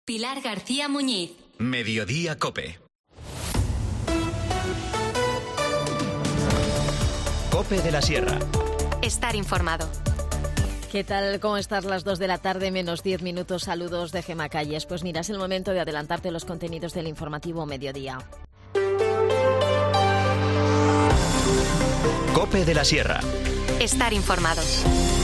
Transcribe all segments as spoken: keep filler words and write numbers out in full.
Pilar García Muñiz. Mediodía COPE. COPE de la Sierra. Estar informado. ¿Qué tal? ¿Cómo estás? Las dos de la tarde, menos diez minutos. Saludos de Gemma Calles. Pues mira, es el momento de adelantarte los contenidos del informativo Mediodía. COPE de la Sierra. Estar informados.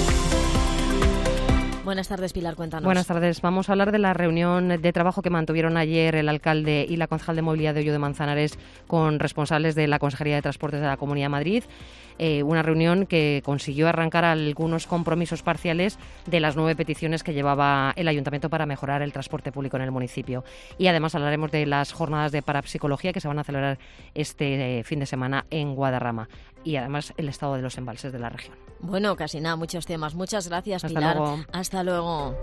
Buenas tardes, Pilar, cuéntanos. Buenas tardes. Vamos a hablar de la reunión de trabajo que mantuvieron ayer el alcalde y la concejal de Movilidad de Hoyo de Manzanares con responsables de la Consejería de Transportes de la Comunidad de Madrid. Eh, una reunión que consiguió arrancar algunos compromisos parciales de las nueve peticiones que llevaba el Ayuntamiento para mejorar el transporte público en el municipio. Y además hablaremos de las jornadas de parapsicología que se van a celebrar este eh, fin de semana en Guadarrama. Y además el estado de los embalses de la región. Bueno, casi nada, muchos temas. Muchas gracias, Hasta Pilar. Luego. Hasta luego.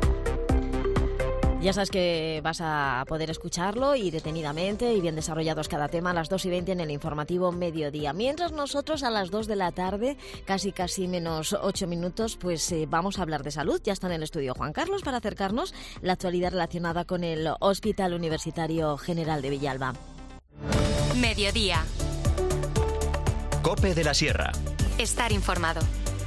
Ya sabes que vas a poder escucharlo y detenidamente y bien desarrollados cada tema a las dos y veinte en el informativo Mediodía. Mientras nosotros a las dos de la tarde, casi casi menos ocho minutos, pues eh, vamos a hablar de salud. Ya está en el estudio Juan Carlos para acercarnos la actualidad relacionada con el Hospital Universitario General de Villalba. Mediodía. COPE de la Sierra. Estar informado.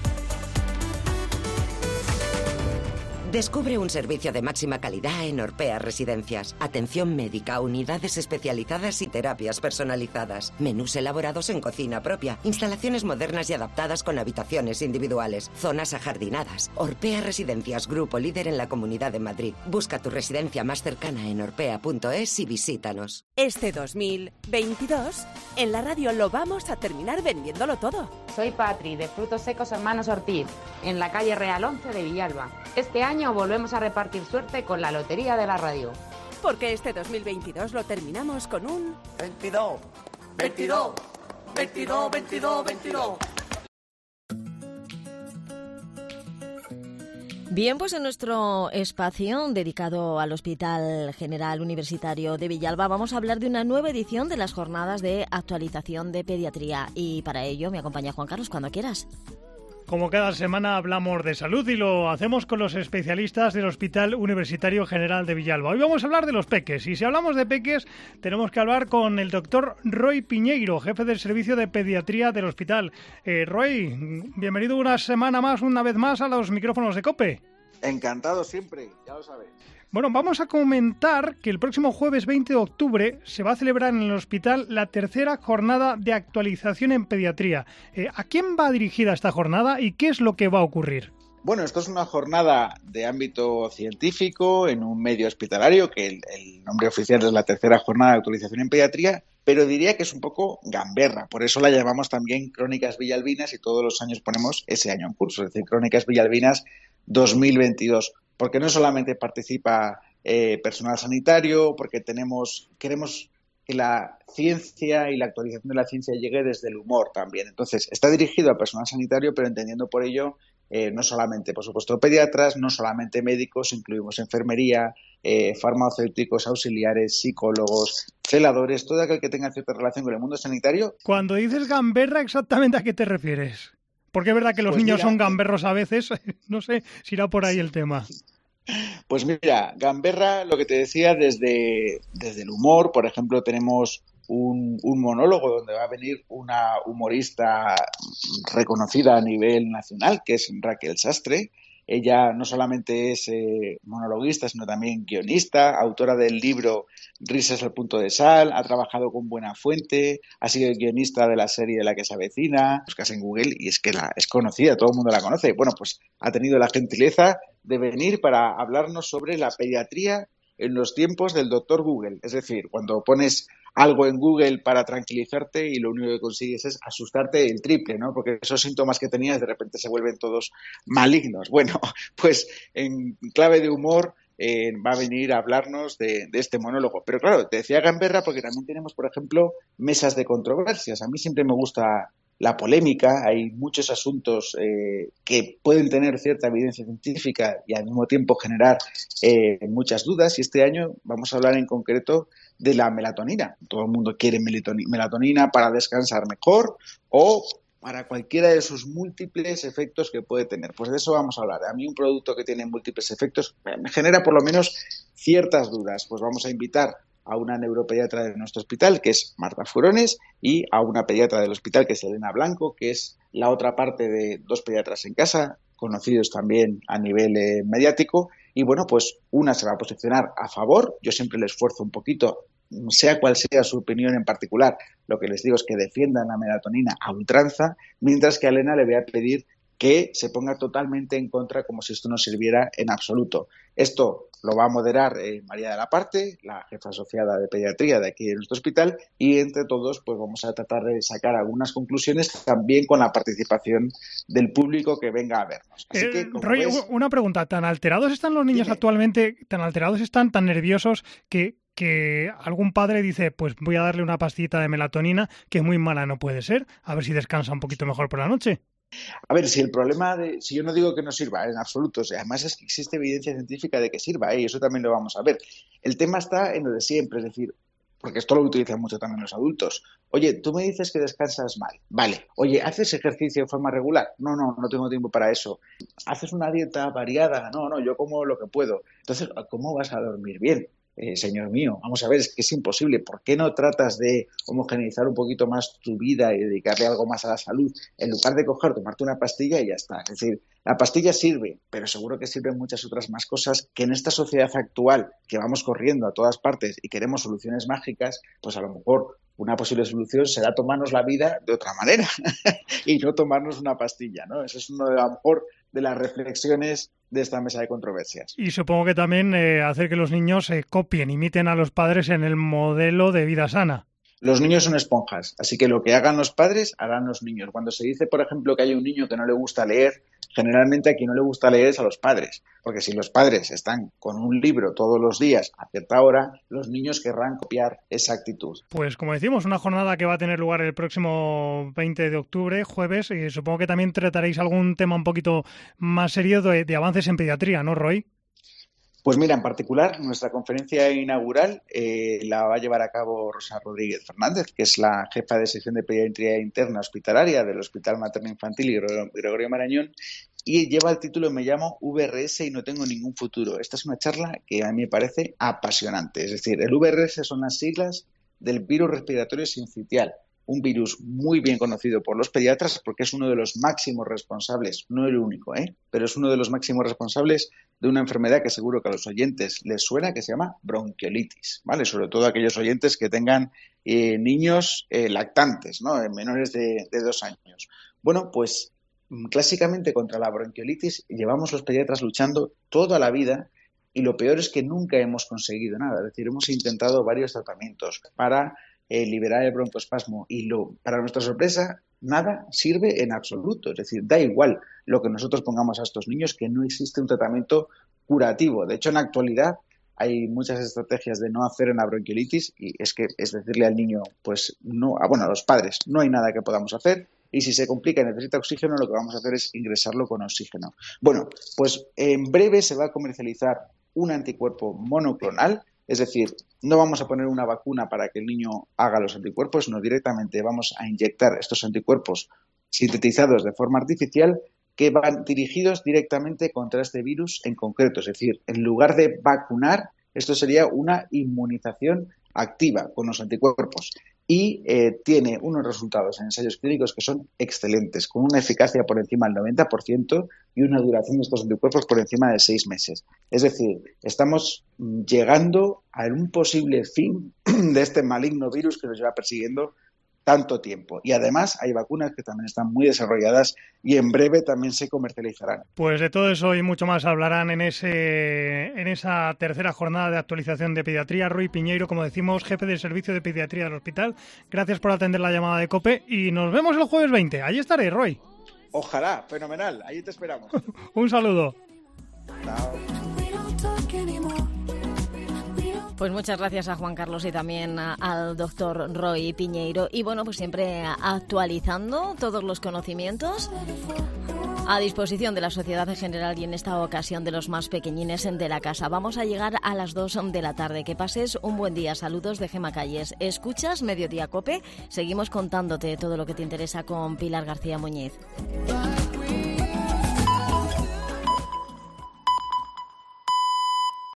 Descubre un servicio de máxima calidad en Orpea Residencias. Atención médica, unidades especializadas y terapias personalizadas. Menús elaborados en cocina propia. Instalaciones modernas y adaptadas con habitaciones individuales. Zonas ajardinadas. Orpea Residencias, grupo líder en la Comunidad de Madrid. Busca tu residencia más cercana en orpea punto es y visítanos. Este dos mil veintidós, en la radio lo vamos a terminar vendiéndolo todo. Soy Patri, de Frutos Secos Hermanos Ortiz, en la calle Real once de Villalba. Este año volvemos a repartir suerte con la Lotería de la Radio. Porque este dos mil veintidós lo terminamos con un... veintidós, veintidós, veintidós, veintidós, veintidós. Bien, pues en nuestro espacio dedicado al Hospital General Universitario de Villalba vamos a hablar de una nueva edición de las jornadas de actualización de pediatría y para ello me acompaña Juan Carlos cuando quieras. Como cada semana hablamos de salud y lo hacemos con los especialistas del Hospital Universitario General de Villalba. Hoy vamos a hablar de los peques y si hablamos de peques tenemos que hablar con el doctor Roy Piñeiro, jefe del servicio de pediatría del hospital. Eh, Roy, bienvenido una semana más, una vez más a los micrófonos de COPE. Encantado siempre, ya lo sabes. Bueno, vamos a comentar que el próximo jueves veinte de octubre se va a celebrar en el hospital la tercera jornada de actualización en pediatría. Eh, ¿A quién va dirigida esta jornada y qué es lo que va a ocurrir? Bueno, esto es una jornada de ámbito científico en un medio hospitalario, que el, el nombre oficial es la tercera jornada de actualización en pediatría, pero diría que es un poco gamberra, por eso la llamamos también Crónicas Villalbinas y todos los años ponemos ese año en curso, es decir, Crónicas Villalbinas dos mil veintidós. Porque no solamente participa eh, personal sanitario, porque tenemos queremos que la ciencia y la actualización de la ciencia llegue desde el humor también. Entonces, está dirigido al personal sanitario, pero entendiendo por ello eh, no solamente, por supuesto, pediatras, no solamente médicos, incluimos enfermería, eh, farmacéuticos, auxiliares, psicólogos, celadores, todo aquel que tenga cierta relación con el mundo sanitario. Cuando dices gamberra, ¿exactamente a qué te refieres? Porque es verdad que los pues niños mira, son gamberros a veces, no sé si irá por ahí el tema. Pues mira, gamberra, lo que te decía, desde, desde el humor, por ejemplo, tenemos un, un monólogo donde va a venir una humorista reconocida a nivel nacional, que es Raquel Sastre. Ella no solamente es eh, monologuista, sino también guionista, autora del libro Risas al punto de sal, ha trabajado con Buenafuente, ha sido guionista de la serie de La que se avecina, buscas en Google y es que la, es conocida, todo el mundo la conoce. Bueno, pues ha tenido la gentileza de venir para hablarnos sobre la pediatría en los tiempos del doctor Google. Es decir, cuando pones algo en Google para tranquilizarte y lo único que consigues es asustarte el triple, ¿no? Porque esos síntomas que tenías de repente se vuelven todos malignos. Bueno, pues en clave de humor eh, va a venir a hablarnos de, de este monólogo. Pero claro, te decía gamberra porque también tenemos, por ejemplo, mesas de controversias. A mí siempre me gusta la polémica, hay muchos asuntos eh, que pueden tener cierta evidencia científica y al mismo tiempo generar eh, muchas dudas y este año vamos a hablar en concreto de la melatonina. Todo el mundo quiere melatonina para descansar mejor o para cualquiera de sus múltiples efectos que puede tener. Pues de eso vamos a hablar. A mí un producto que tiene múltiples efectos me genera por lo menos ciertas dudas. Pues vamos a invitar a una neuropediatra de nuestro hospital, que es Marta Furones, y a una pediatra del hospital, que es Elena Blanco, que es la otra parte de Dos Pediatras en Casa, conocidos también a nivel eh, mediático. Y bueno, pues una se va a posicionar a favor. Yo siempre le esfuerzo un poquito, sea cual sea su opinión en particular, lo que les digo es que defiendan la melatonina a ultranza, mientras que a Elena le voy a pedir que se ponga totalmente en contra, como si esto no sirviera en absoluto. Esto lo va a moderar eh, María de la Parte, la jefa asociada de pediatría de aquí de nuestro hospital, y entre todos pues vamos a tratar de sacar algunas conclusiones, también con la participación del público que venga a vernos. Así eh, que, como Roy, ves, una pregunta, ¿tan alterados están los niños dime. actualmente, tan alterados están, tan nerviosos que... que algún padre dice, pues voy a darle una pastillita de melatonina, que muy mala no puede ser, a ver si descansa un poquito mejor por la noche? A ver, si el problema de... Si yo no digo que no sirva, en absoluto, o sea, además es que existe evidencia científica de que sirva, ¿eh? Y eso también lo vamos a ver. El tema está en lo de siempre, es decir, porque esto lo utilizan mucho también los adultos. Oye, tú me dices que descansas mal. Vale. Oye, ¿haces ejercicio de forma regular? No, no, no tengo tiempo para eso. ¿Haces una dieta variada? No, no, yo como lo que puedo. Entonces, ¿cómo vas a dormir bien? Eh, señor mío, vamos a ver, es que es imposible. ¿Por qué no tratas de homogeneizar un poquito más tu vida y dedicarle algo más a la salud en lugar de coger, tomarte una pastilla y ya está? Es decir, la pastilla sirve, pero seguro que sirven muchas otras más cosas que en esta sociedad actual, que vamos corriendo a todas partes y queremos soluciones mágicas, pues a lo mejor una posible solución será tomarnos la vida de otra manera y no tomarnos una pastilla, ¿no? Eso es uno de, a lo mejor, de las reflexiones de esta mesa de controversias. Y supongo que también eh, hacer que los niños eh, copien, imiten a los padres en el modelo de vida sana. Los niños son esponjas, así que lo que hagan los padres, harán los niños. Cuando se dice, por ejemplo, que hay un niño que no le gusta leer, generalmente a quien no le gusta leer es a los padres, porque si los padres están con un libro todos los días a cierta hora, los niños querrán copiar esa actitud. Pues como decimos, una jornada que va a tener lugar el próximo veinte de octubre, jueves, y supongo que también trataréis algún tema un poquito más serio de, de avances en pediatría, ¿no, Roy? Pues mira, en particular, nuestra conferencia inaugural eh, la va a llevar a cabo Rosa Rodríguez Fernández, que es la jefa de sección de pediatría interna hospitalaria del Hospital Materno Infantil y Gregorio Marañón, y lleva el título Me llamo V R S y no tengo ningún futuro. Esta es una charla que a mí me parece apasionante. Es decir, el V R S son las siglas del virus respiratorio sincitial, un virus muy bien conocido por los pediatras porque es uno de los máximos responsables, no el único, ¿eh? pero es uno de los máximos responsables de una enfermedad que seguro que a los oyentes les suena, que se llama bronquiolitis, ¿vale? Sobre todo aquellos oyentes que tengan eh, niños eh, lactantes, ¿no? menores de, de dos años. Bueno, pues clásicamente contra la bronquiolitis llevamos los pediatras luchando toda la vida y lo peor es que nunca hemos conseguido nada. Es decir, hemos intentado varios tratamientos para eh, liberar el broncoespasmo y lo, para nuestra sorpresa nada sirve en absoluto. Es decir, da igual lo que nosotros pongamos a estos niños, que no existe un tratamiento curativo. De hecho, en la actualidad hay muchas estrategias de no hacer en la bronquiolitis y es que es decirle al niño, pues no, bueno, a los padres, no hay nada que podamos hacer. Y si se complica y necesita oxígeno, lo que vamos a hacer es ingresarlo con oxígeno. Bueno, pues en breve se va a comercializar un anticuerpo monoclonal, es decir, no vamos a poner una vacuna para que el niño haga los anticuerpos, sino directamente vamos a inyectar estos anticuerpos sintetizados de forma artificial que van dirigidos directamente contra este virus en concreto. Es decir, en lugar de vacunar, esto sería una inmunización activa con los anticuerpos. Y eh, tiene unos resultados en ensayos clínicos que son excelentes, con una eficacia por encima del noventa por ciento y una duración de estos anticuerpos por encima de seis meses. Es decir, estamos llegando a un posible fin de este maligno virus que nos lleva persiguiendo tanto tiempo. Y además hay vacunas que también están muy desarrolladas y en breve también se comercializarán. Pues de todo eso y mucho más hablarán en ese en esa tercera jornada de actualización de pediatría. Roy Piñeiro, como decimos, jefe del servicio de pediatría del hospital. Gracias por atender la llamada de COPE y nos vemos el jueves veinte. Allí estaré, Roy. Ojalá, fenomenal. Allí te esperamos. Un saludo. Chao. Pues muchas gracias a Juan Carlos y también a, al doctor Roy Piñeiro. Y bueno, pues siempre actualizando todos los conocimientos. A disposición de la sociedad en general y en esta ocasión de los más pequeñines de la casa. Vamos a llegar a las dos de la tarde. Que pases un buen día. Saludos de Gema Calles. ¿Escuchas Mediodía Cope? Seguimos contándote todo lo que te interesa con Pilar García Muñiz.